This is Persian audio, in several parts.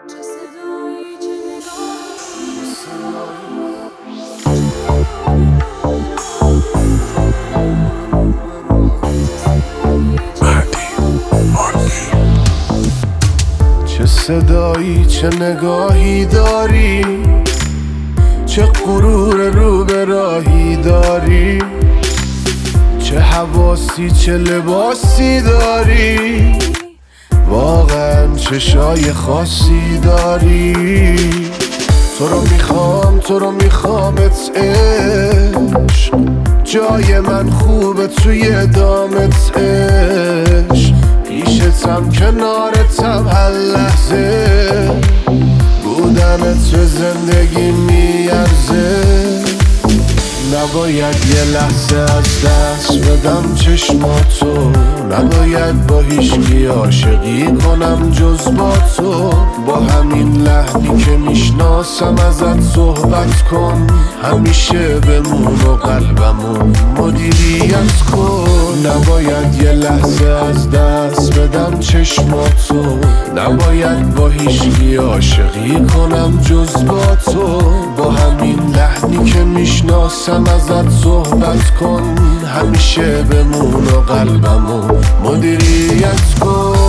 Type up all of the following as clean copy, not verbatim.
چه صدایی چه نگاهی داری، چه غرور رو به راهی داری، چه حواسی چه لباسی داری، واقعا چشای خاصی داری. تو رو میخوامت عشق، جای من خوبه توی دامت عشق، پیشتم کنارتم هر لحظه، بودنت به زندگی میارزه. نباید یه لحظه از دست بدم چشماتو، نباید با هیچکی عاشقی کنم جز با تو. با همین لحنی که میشناسم ازت صحبت کن، همیشه بمون و قلبمو مدیریت کن. نباید یه لحظه از دست بدم چشماتو، نباید با هیچکی عاشقی کنم جز با تو. با همین لحنی که میشناسم ازت صحبت کن، همیشه بمون و قلبمو مدیریت کن.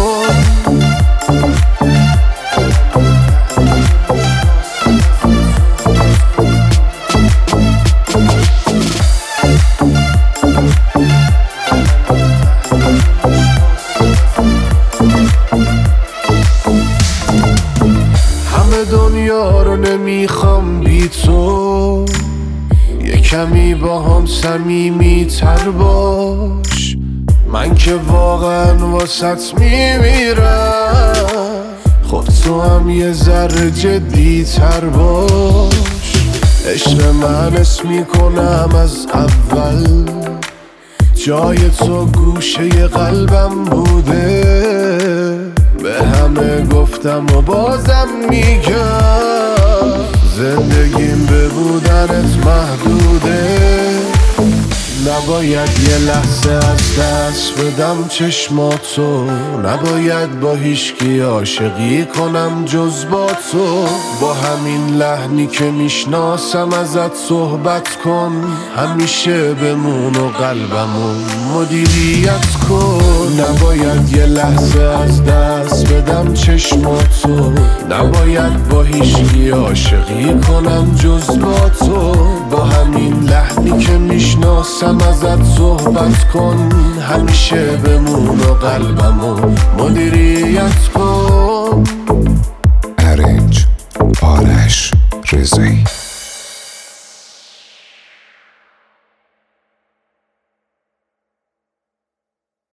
همه دنیا رو نمیخوام بی تو، یه کمی با هم صمیمی تر باش. من که واقعا واسط میمیرم، خب تو هم یه ذره جدی تر باش. عشق من حس میکنم از اول، جای تو گوشه قلبم بوده. به همه گفتم و بازم میگم، زندگیم به بودنت محدوده. نباید یه لحظه از دست بدم چشماتو، نباید با هیچکی عاشقی کنم جز با تو. با همین لحنی که میشناسم ازت صحبت کن، همیشه بمون و قلبمو مدیریت کن. نباید یه لحظه از دست بدم چشماتو، نباید با هیچکی عاشقی کنم جز با تو. با همین لحنی که میشناسم ازت صحبت کن، همیشه بمون و قلبمو مدیریت کن. ارنج آرش رضایی.